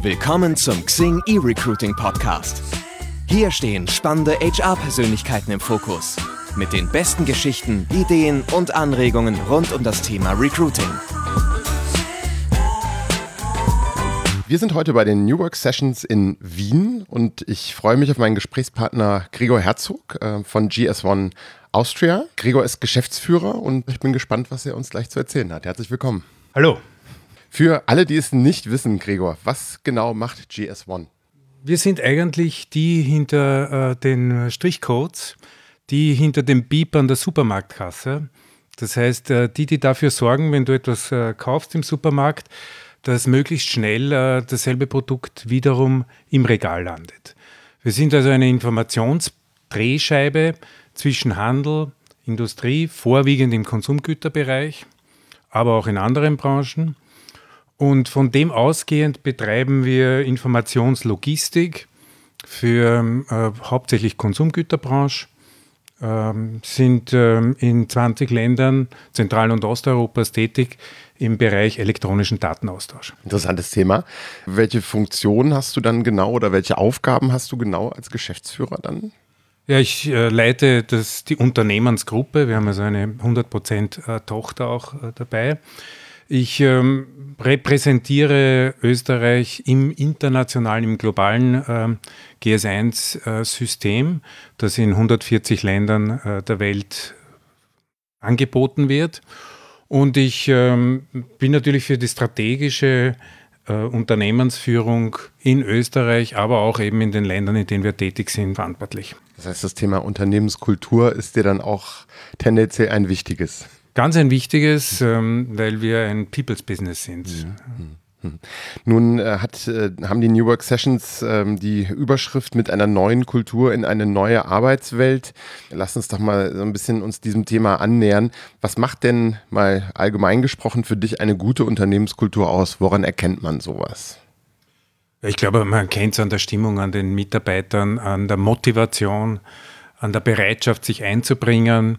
Willkommen zum Xing eRecruiting Podcast. Hier stehen spannende HR-Persönlichkeiten im Fokus. Mit den besten Geschichten, Ideen und Anregungen rund um das Thema Recruiting. Wir sind heute bei den New Work Sessions in Wien und ich freue mich auf meinen Gesprächspartner Gregor Herzog von GS1 Austria. Gregor ist Geschäftsführer und ich bin gespannt, was er uns gleich zu erzählen hat. Herzlich willkommen. Hallo. Für alle, die es nicht wissen, Gregor, was genau macht GS1? Wir sind eigentlich die hinter den Strichcodes, die hinter dem Beep an der Supermarktkasse. Das heißt, die dafür sorgen, wenn du etwas kaufst im Supermarkt, dass möglichst schnell dasselbe Produkt wiederum im Regal landet. Wir sind also eine Informationsdrehscheibe zwischen Handel, Industrie, vorwiegend im Konsumgüterbereich, aber auch in anderen Branchen. Und von dem ausgehend betreiben wir Informationslogistik für hauptsächlich Konsumgüterbranche, sind in 20 Ländern Zentral- und Osteuropas tätig im Bereich elektronischen Datenaustausch. Interessantes Thema. Welche Funktion hast du dann genau oder welche Aufgaben hast du genau als Geschäftsführer dann? Ja, ich leite die Unternehmensgruppe. Wir haben also eine 100% Tochter auch dabei. Ich repräsentiere Österreich im internationalen, im globalen GS1-System, das in 140 Ländern der Welt angeboten wird. Und ich bin natürlich für die strategische Unternehmensführung in Österreich, aber auch eben in den Ländern, in denen wir tätig sind, verantwortlich. Das heißt, das Thema Unternehmenskultur ist dir dann auch tendenziell ein wichtiges? Ganz ein wichtiges, weil wir ein People's Business sind. Nun haben die New Work Sessions die Überschrift mit einer neuen Kultur in eine neue Arbeitswelt. Lass uns doch mal so ein bisschen uns diesem Thema annähern. Was macht denn mal allgemein gesprochen für dich eine gute Unternehmenskultur aus? Woran erkennt man sowas? Ich glaube, man erkennt es an der Stimmung, an den Mitarbeitern, an der Motivation, an der Bereitschaft, sich einzubringen,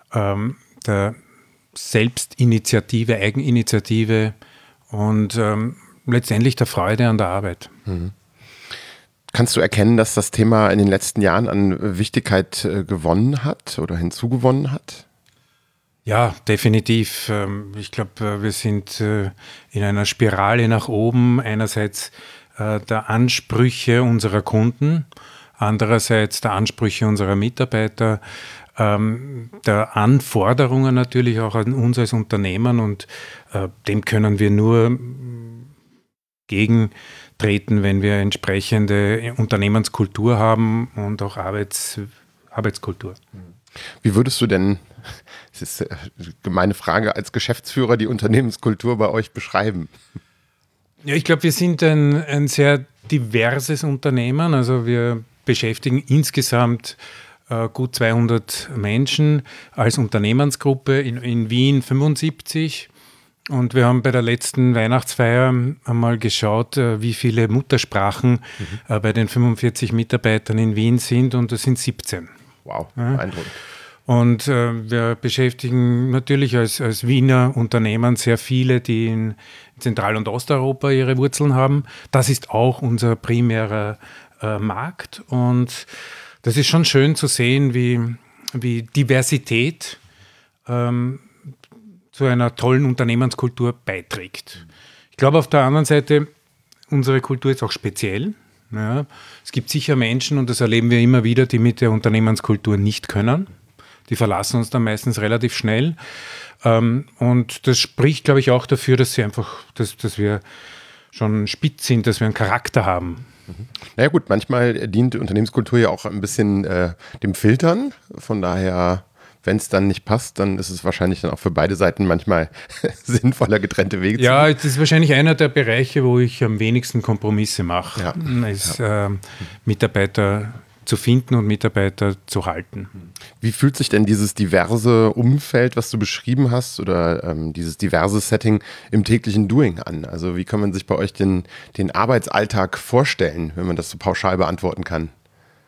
der Selbstinitiative, Eigeninitiative und letztendlich der Freude an der Arbeit. Mhm. Kannst du erkennen, dass das Thema in den letzten Jahren an Wichtigkeit gewonnen hat oder hinzugewonnen hat? Ja, definitiv. Ich glaube, wir sind in einer Spirale nach oben. Einerseits der Ansprüche unserer Kunden, andererseits der Ansprüche unserer Mitarbeiter, der Anforderungen natürlich auch an uns als Unternehmen und dem können wir nur gegentreten, wenn wir entsprechende Unternehmenskultur haben und auch Arbeitskultur. Wie würdest du denn, das ist eine gemeine Frage, als Geschäftsführer die Unternehmenskultur bei euch beschreiben? Ja, ich glaube, wir sind ein sehr diverses Unternehmen, also wir beschäftigen insgesamt gut 200 Menschen als Unternehmensgruppe, in Wien 75. Und wir haben bei der letzten Weihnachtsfeier einmal geschaut, wie viele Muttersprachen bei den 45 Mitarbeitern in Wien sind, und das sind 17. Wow, beeindruckend. Und wir beschäftigen natürlich als Wiener Unternehmen sehr viele, die in Zentral- und Osteuropa ihre Wurzeln haben. Das ist auch unser primärer Markt, und das ist schon schön zu sehen, wie Diversität zu einer tollen Unternehmenskultur beiträgt. Ich glaube auf der anderen Seite, unsere Kultur ist auch speziell. Ja. Es gibt sicher Menschen, und das erleben wir immer wieder, die mit der Unternehmenskultur nicht können. Die verlassen uns dann meistens relativ schnell. Und das spricht, glaube ich, auch dafür, dass wir schon spitz sind, dass wir einen Charakter haben. Na ja, gut, manchmal dient Unternehmenskultur ja auch ein bisschen dem Filtern. Von daher, wenn es dann nicht passt, dann ist es wahrscheinlich dann auch für beide Seiten manchmal sinnvoller, getrennte Wege zu gehen. Ja, das ist wahrscheinlich einer der Bereiche, wo ich am wenigsten Kompromisse mache, Mitarbeiter zu finden und Mitarbeiter zu halten. Wie fühlt sich denn dieses diverse Umfeld, was du beschrieben hast, oder dieses diverse Setting im täglichen Doing an? Also wie kann man sich bei euch den Arbeitsalltag vorstellen, wenn man das so pauschal beantworten kann?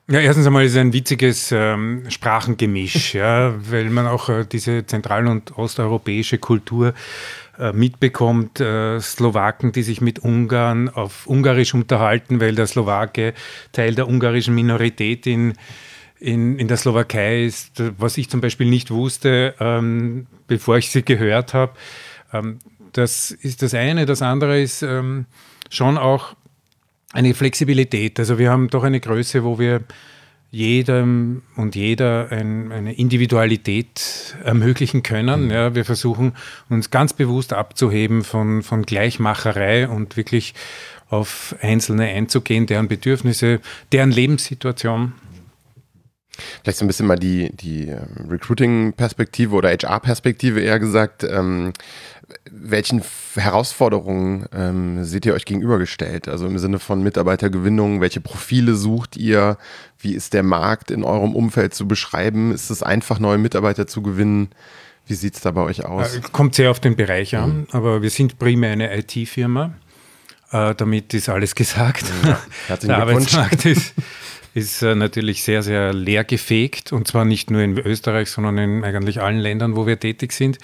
Ja, erstens einmal ist es ein witziges Sprachengemisch, ja, weil man auch diese zentral- und osteuropäische Kultur mitbekommt. Slowaken, die sich mit Ungarn auf Ungarisch unterhalten, weil der Slowake Teil der ungarischen Minorität in der Slowakei ist, was ich zum Beispiel nicht wusste, bevor ich sie gehört habe. Das ist das eine. Das andere ist schon auch eine Flexibilität. Also wir haben doch eine Größe, wo wir jedem und jeder eine Individualität ermöglichen können. Ja, wir versuchen uns ganz bewusst abzuheben von Gleichmacherei und wirklich auf Einzelne einzugehen, deren Bedürfnisse, deren Lebenssituation. Vielleicht so ein bisschen mal die Recruiting-Perspektive oder HR-Perspektive eher gesagt. Welchen Herausforderungen seht ihr euch gegenübergestellt? Also im Sinne von Mitarbeitergewinnung, welche Profile sucht ihr? Wie ist der Markt in eurem Umfeld zu beschreiben? Ist es einfach, neue Mitarbeiter zu gewinnen? Wie sieht es da bei euch aus? Kommt sehr auf den Bereich an, aber wir sind primär eine IT-Firma. Damit ist alles gesagt. Ja, herzlichen Der Glückwunsch. Arbeitsmarkt ist natürlich sehr, sehr leer gefegt, und zwar nicht nur in Österreich, sondern in eigentlich allen Ländern, wo wir tätig sind.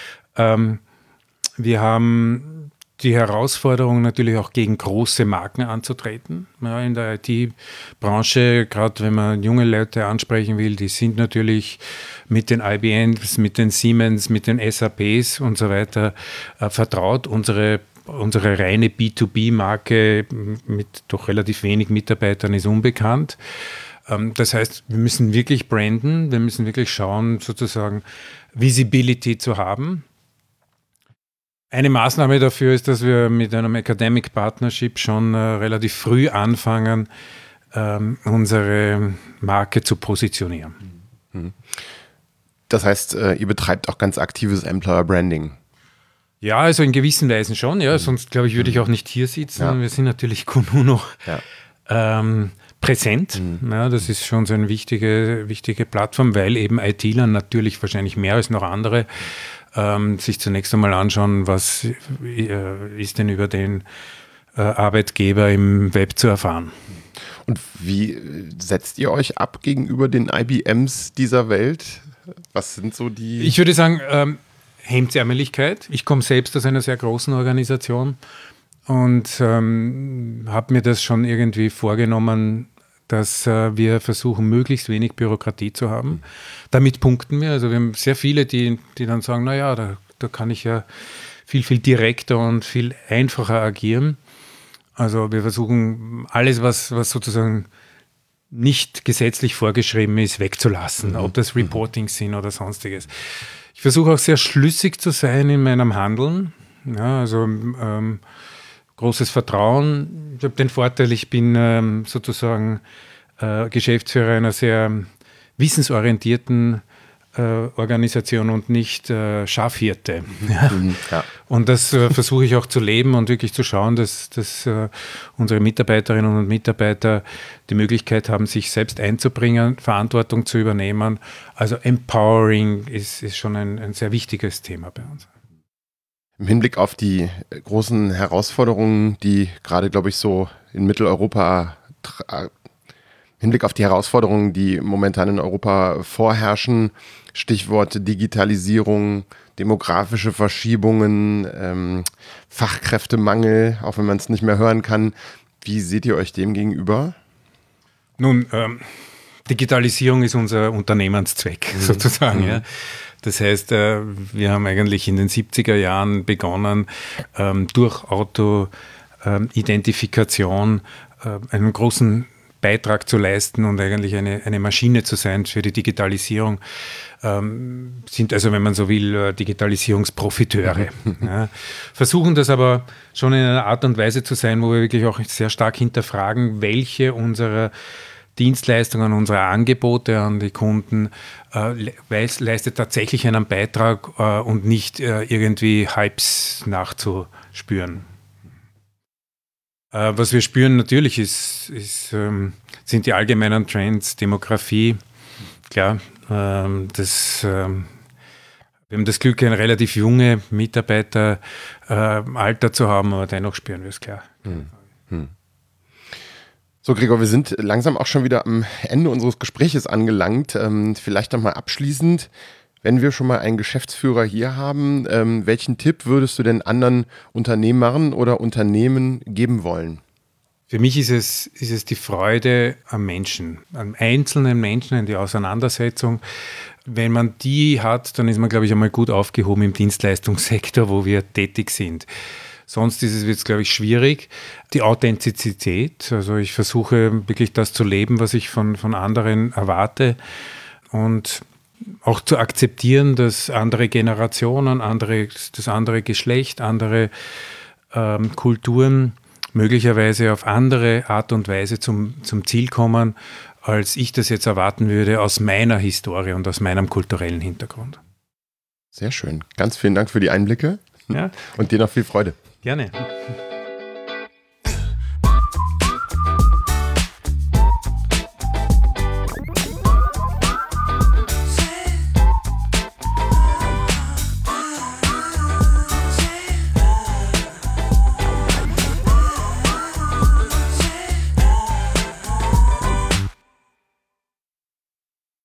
Wir haben die Herausforderung natürlich auch gegen große Marken anzutreten. Ja, in der IT-Branche, gerade wenn man junge Leute ansprechen will, die sind natürlich mit den IBMs, mit den Siemens, mit den SAPs und so weiter vertraut. Unsere reine B2B-Marke mit doch relativ wenig Mitarbeitern ist unbekannt. Das heißt, wir müssen wirklich branden, wir müssen wirklich schauen, sozusagen Visibility zu haben. Eine Maßnahme dafür ist, dass wir mit einem Academic Partnership schon relativ früh anfangen, unsere Marke zu positionieren. Das heißt, ihr betreibt auch ganz aktives Employer Branding. Ja, also in gewissen Weisen schon, ja. Sonst, glaube ich, würde ich auch nicht hier sitzen. Ja. Wir sind natürlich Kununu präsent. Ja, das ist schon so eine wichtige Plattform, weil eben ITler natürlich wahrscheinlich mehr als noch andere sich zunächst einmal anschauen, was ist denn über den Arbeitgeber im Web zu erfahren. Und wie setzt ihr euch ab gegenüber den IBMs dieser Welt? Was sind so die... Ich würde sagen, Hemdsärmeligkeit. Ich komme selbst aus einer sehr großen Organisation und habe mir das schon irgendwie vorgenommen, dass wir versuchen, möglichst wenig Bürokratie zu haben. Damit punkten wir. Also wir haben sehr viele, die dann sagen, naja, da kann ich ja viel, viel direkter und viel einfacher agieren. Also wir versuchen, alles, was sozusagen nicht gesetzlich vorgeschrieben ist, wegzulassen, ob das Reportings sind oder sonstiges. Ich versuche auch sehr schlüssig zu sein in meinem Handeln. Ja, also großes Vertrauen. Ich habe den Vorteil, ich bin sozusagen Geschäftsführer einer sehr wissensorientierten Organisation und nicht Schafhirte. Ja. Ja. Und das versuche ich auch zu leben und wirklich zu schauen, dass unsere Mitarbeiterinnen und Mitarbeiter die Möglichkeit haben, sich selbst einzubringen, Verantwortung zu übernehmen. Also Empowering ist schon ein sehr wichtiges Thema bei uns. Im Hinblick auf die großen Herausforderungen, die gerade, glaube ich, so in Mitteleuropa, Hinblick auf die Herausforderungen, die momentan in Europa vorherrschen, Stichworte Digitalisierung, demografische Verschiebungen, Fachkräftemangel, auch wenn man es nicht mehr hören kann. Wie seht ihr euch dem gegenüber? Nun, Digitalisierung ist unser Unternehmenszweck sozusagen. Ja. Das heißt, wir haben eigentlich in den 70er Jahren begonnen, durch Auto-Identifikation einen großen Beitrag zu leisten und eigentlich eine Maschine zu sein für die Digitalisierung. Sind also, wenn man so will, Digitalisierungsprofiteure. Ja. Versuchen das aber schon in einer Art und Weise zu sein, wo wir wirklich auch sehr stark hinterfragen, welche unserer Dienstleistungen, unserer Angebote an die Kunden leistet tatsächlich einen Beitrag und nicht irgendwie Hypes nachzuspüren. Was wir spüren natürlich sind die allgemeinen Trends, Demografie. Klar, wir haben das Glück, ein relativ junge Mitarbeiteralter zu haben, aber dennoch spüren wir es klar. So, So, Gregor, wir sind langsam auch schon wieder am Ende unseres Gespräches angelangt. Vielleicht nochmal abschließend, wenn wir schon mal einen Geschäftsführer hier haben, welchen Tipp würdest du denn anderen Unternehmern oder Unternehmen geben wollen? Für mich ist es die Freude am Menschen, am einzelnen Menschen, in die Auseinandersetzung. Wenn man die hat, dann ist man, glaube ich, einmal gut aufgehoben im Dienstleistungssektor, wo wir tätig sind. Sonst wird es, glaube ich, schwierig. Die Authentizität, also ich versuche wirklich das zu leben, was ich von anderen erwarte und auch zu akzeptieren, dass andere Generationen, das andere Geschlecht, andere Kulturen möglicherweise auf andere Art und Weise zum Ziel kommen, als ich das jetzt erwarten würde aus meiner Historie und aus meinem kulturellen Hintergrund. Sehr schön. Ganz vielen Dank für die Einblicke ja. und dir noch viel Freude. Gerne.